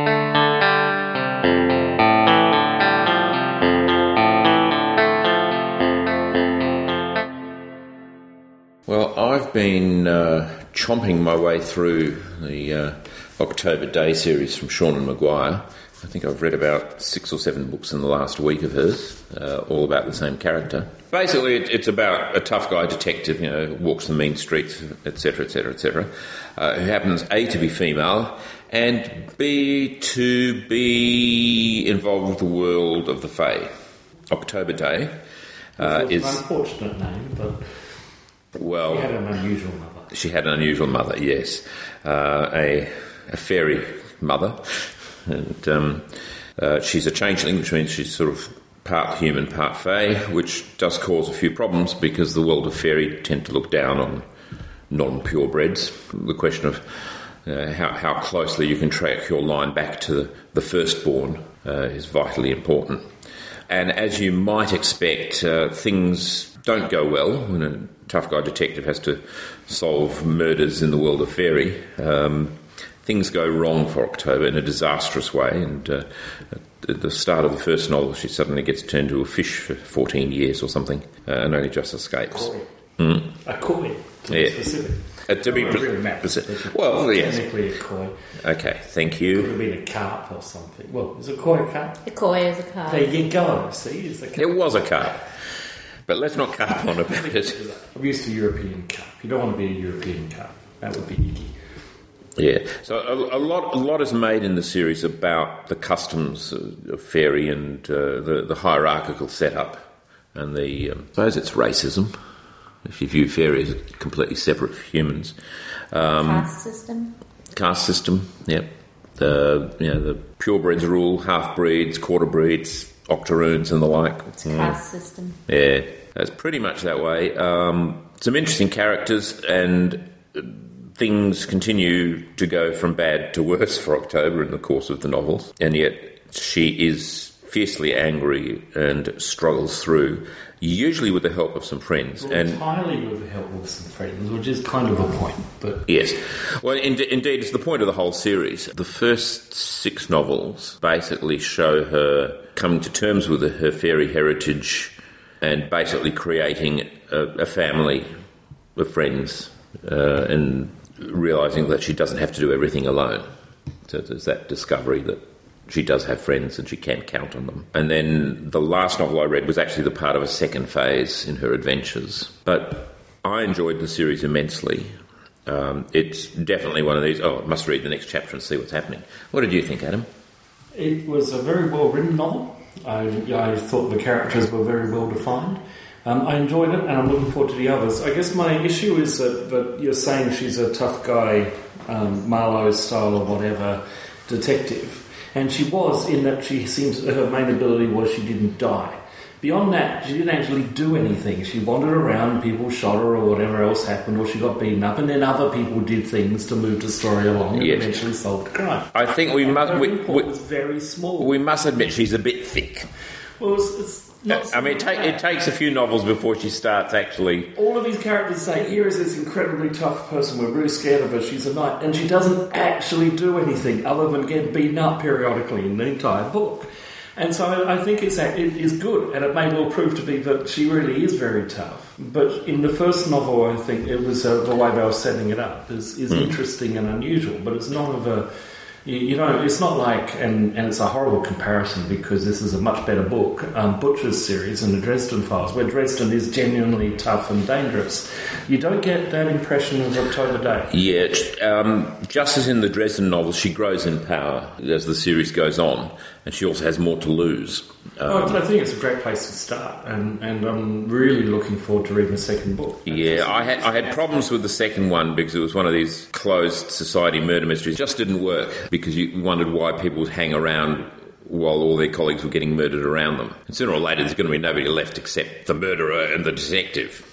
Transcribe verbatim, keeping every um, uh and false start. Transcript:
Well, I've been uh, chomping my way through the uh, October Day series from Seanan McGuire. I think I've read about six or seven books in the last week of hers, uh, all about the same character. Basically, it, it's about a tough guy detective, you know, walks the mean streets, et cetera, et cetera, et cetera, uh, who happens A, to be female, and B, to be involved with the world of the Fae. October Day uh, Which was is... an unfortunate name, but... Well, she had an unusual mother. She had an unusual mother, yes. Uh, a, a fairy mother. And um, uh, she's a changeling, which means she's sort of part human, part fae, which does cause a few problems because the world of fairy tend to look down on non-purebreds. The question of uh, how, how closely you can track your line back to the, the firstborn uh, is vitally important. And as you might expect, uh, things don't go well when a tough guy detective has to solve murders in the world of fairy. Um, things go wrong for October in a disastrous way, and uh, at the start of the first novel she suddenly gets turned to a fish for fourteen years or something, uh, and only just escapes. Koi. Mm? A koi, to be Yeah. specific. Uh, to be Well, it really matters. specific. Well, yes. Technically a koi. Okay, thank Could you. have been a carp or something. Well, is a koi a carp? The koi is a carp. There you go. See, it's a carp. It was a carp, but let's not carp on about it. I'm used to European carp. You don't want to be a European carp. That would be icky. Yeah, so a, a lot, a lot is made in the series about the customs of fairy and uh, the, the hierarchical setup, and the um, I suppose it's racism if you view fairy as completely separate from humans. Um, Caste system. caste system, yep. The you know the purebreds rule, half breeds, quarter breeds, octoroons, and the like. It's a caste system. Yeah, it's pretty much that way. Um, some interesting characters, and things continue to go from bad to worse for October in the course of the novels, and yet she is fiercely angry and struggles through, usually with the help of some friends. Well, and entirely with the help of some friends, which is kind of a point. But yes. Well, in, indeed, it's the point of the whole series. The first six novels basically show her coming to terms with her fairy heritage and basically creating a, a family of friends uh, and realising that she doesn't have to do everything alone. So there's that discovery that she does have friends and she can count on them. And then the last novel I read was actually the part of a second phase in her adventures. But I enjoyed the series immensely. Um, it's definitely one of these, oh, I must read the next chapter and see what's happening. What did you think, Adam? it was a very well-written novel. I, I thought the characters were very well defined. Um, I enjoyed it, and I'm looking forward to the others. I guess my issue is that, that you're saying she's a tough guy, um, Marlowe style or whatever, detective. And she was, in that she seems her main ability was she didn't die. Beyond that, she didn't actually do anything. She wandered around, people shot her or whatever else happened, or she got beaten up, and then other people did things to move the story along and Yes. eventually solved the crime. I think we must Her we, input we, was very small. we must admit she's a bit thick. Well, it's, it's not I mean, it, ta- it takes a few novels before she starts actually. all of these characters say, here is this incredibly tough person, we're really scared of her, she's a knight, and she doesn't actually do anything other than get beaten up periodically in the entire book. And so I think it's it is good, and it may well prove to be that she really is very tough. But in the first novel, I think it was uh, the way they were setting it up is, is mm. interesting and unusual, but it's not of a... You, you know, it's not like, and, and it's a horrible comparison because this is a much better book, um, Butcher's series and the Dresden Files, where Dresden is genuinely tough and dangerous. You don't get that impression of October Day. Yeah, um, just as in the Dresden novels, she grows in power as the series goes on, and she also has more to lose. Um, Oh, I think it's a great place to start, and, and I'm really looking forward to reading the second book. Yeah, I had I had problems with the second one because it was one of these closed society murder mysteries. It just didn't work because you wondered why people would hang around while all their colleagues were getting murdered around them. And sooner or later there's going to be nobody left except the murderer and the detective.